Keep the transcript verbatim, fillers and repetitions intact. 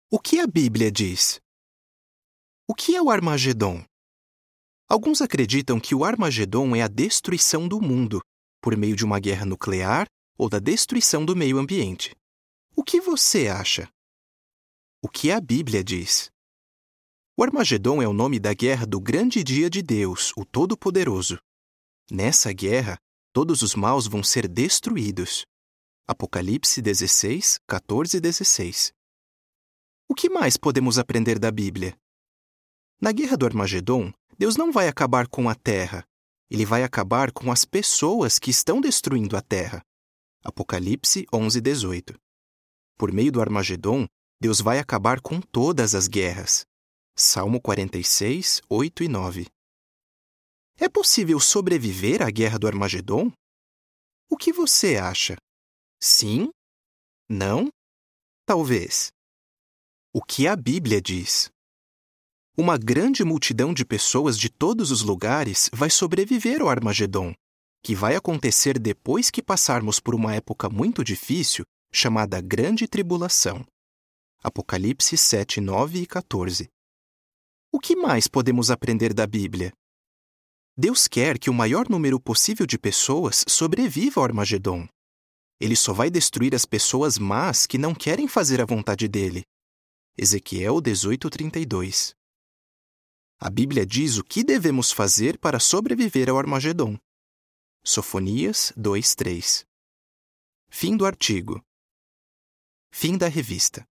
O que a Bíblia diz? O que é o Armagedon? Alguns acreditam que o Armagedon é a destruição do mundo, por meio de uma guerra nuclear ou da destruição do meio ambiente. O que você acha? O que a Bíblia diz? O Armagedon é o nome da guerra do grande dia de Deus, o Todo-Poderoso. Nessa guerra, todos os maus vão ser destruídos. Apocalipse dezesseis, quatorze e dezesseis. O que mais podemos aprender da Bíblia? Na guerra do Armagedon, Deus não vai acabar com a terra. Ele vai acabar com as pessoas que estão destruindo a terra. Apocalipse onze, dezoito. Por meio do Armagedon, Deus vai acabar com todas as guerras. Salmo quarenta e seis, oito e nove. É possível sobreviver à guerra do Armagedon? O que você acha? Sim? Não? Talvez. O que a Bíblia diz? Uma grande multidão de pessoas de todos os lugares vai sobreviver ao Armagedon, que vai acontecer depois que passarmos por uma época muito difícil chamada Grande Tribulação. Apocalipse sete, nove e quatorze. O que mais podemos aprender da Bíblia? Deus quer que o maior número possível de pessoas sobreviva ao Armagedon. Ele só vai destruir as pessoas más que não querem fazer a vontade dele. Ezequiel dezoito, trinta e dois. A Bíblia diz o que devemos fazer para sobreviver ao Armagedon. Sofonias dois, três. Fim do artigo. Fim da revista.